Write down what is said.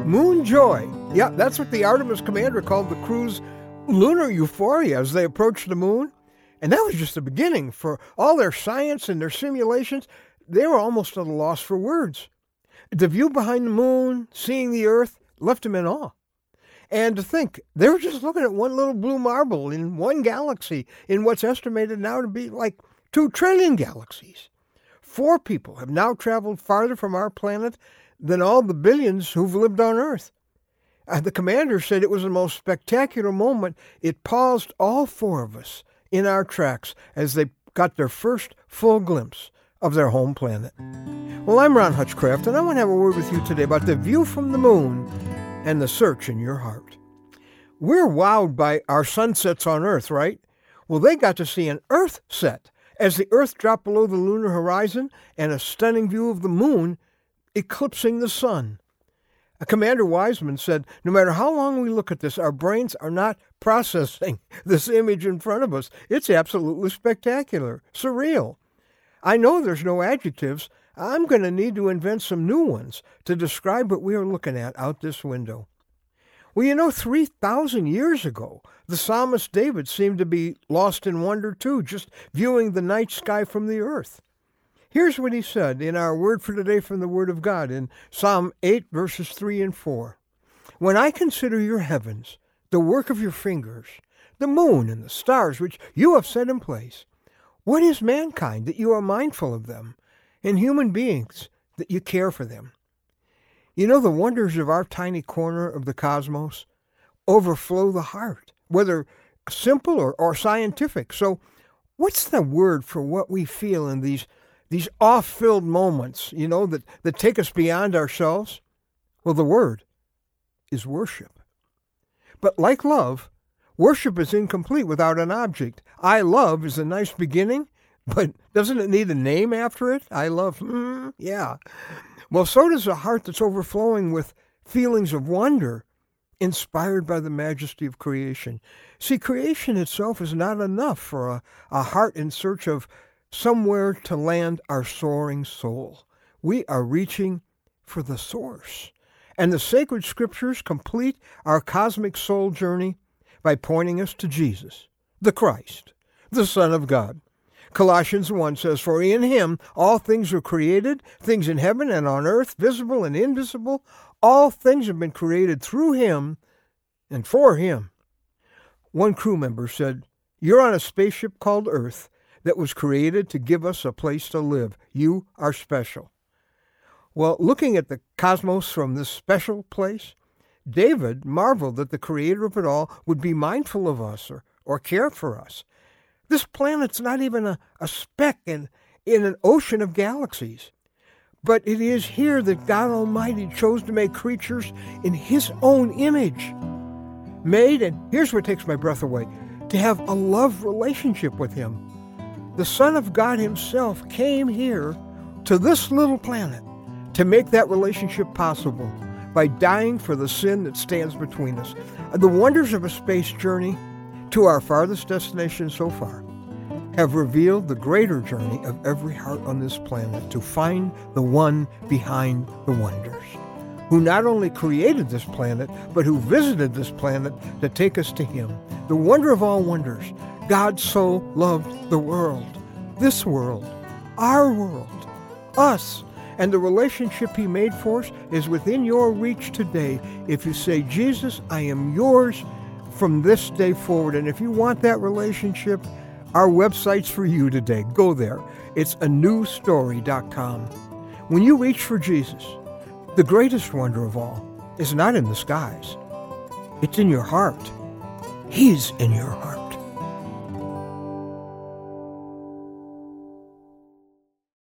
Moon Joy. Yeah, that's what the Artemis commander called the crew's lunar euphoria as they approached the moon. And that was just the beginning. For all their science and their simulations, they were almost at a loss for words. The view behind the moon, seeing the Earth, left them in awe. And to think, they were just looking at one little blue marble in one galaxy in what's estimated now to be like 2 trillion galaxies. 4 people have now traveled farther from our planet than all the billions who've lived on Earth. The commander said it was the most spectacular moment. It paused all 4 of us in our tracks as they got their first full glimpse of their home planet. Well, I'm Ron Hutchcraft, and I want to have a word with you today about the view from the moon and the search in your heart. We're wowed by our sunsets on Earth, right? Well, they got to see an Earth set as the Earth dropped below the lunar horizon and a stunning view of the moon eclipsing the sun. Commander Wiseman said, no matter how long we look at this, our brains are not processing this image in front of us. It's absolutely spectacular, surreal. I know there's no adjectives. I'm going to need to invent some new ones to describe what we are looking at out this window. Well, 3,000 years ago, the psalmist David seemed to be lost in wonder too, just viewing the night sky from the earth. Here's what he said in our word for today from the Word of God in Psalm 8, verses 3 and 4. When I consider your heavens, the work of your fingers, the moon and the stars which you have set in place, what is mankind that you are mindful of them, and human beings that you care for them? The wonders of our tiny corner of the cosmos overflow the heart, whether simple or scientific. So what's the word for what we feel in these off-filled moments, that take us beyond ourselves? Well, the word is worship. But like love, worship is incomplete without an object. I love is a nice beginning, but doesn't it need a name after it? I love, yeah. Well, so does a heart that's overflowing with feelings of wonder, inspired by the majesty of creation. See, creation itself is not enough for a heart in search of somewhere to land our soaring soul. We are reaching for the source. And the sacred scriptures complete our cosmic soul journey by pointing us to Jesus, the Christ, the Son of God. Colossians 1 says, for in him all things were created, things in heaven and on earth, visible and invisible. All things have been created through him and for him. One crew member said, you're on a spaceship called Earth that was created to give us a place to live. You are special. Well, looking at the cosmos from this special place, David marveled that the creator of it all would be mindful of us or care for us. This planet's not even a speck in an ocean of galaxies. But it is here that God Almighty chose to make creatures in his own image. Made, and here's what takes my breath away, to have a love relationship with him. The Son of God himself came here to this little planet to make that relationship possible by dying for the sin that stands between us. The wonders of a space journey to our farthest destination so far have revealed the greater journey of every heart on this planet to find the one behind the wonders, who not only created this planet, but who visited this planet to take us to him. The wonder of all wonders, God so loved the world, this world, our world, us, and the relationship he made for us is within your reach today if you say, Jesus, I am yours from this day forward. And if you want that relationship, our website's for you today. Go there. It's anewstory.com. When you reach for Jesus, the greatest wonder of all is not in the skies. It's in your heart. He's in your heart.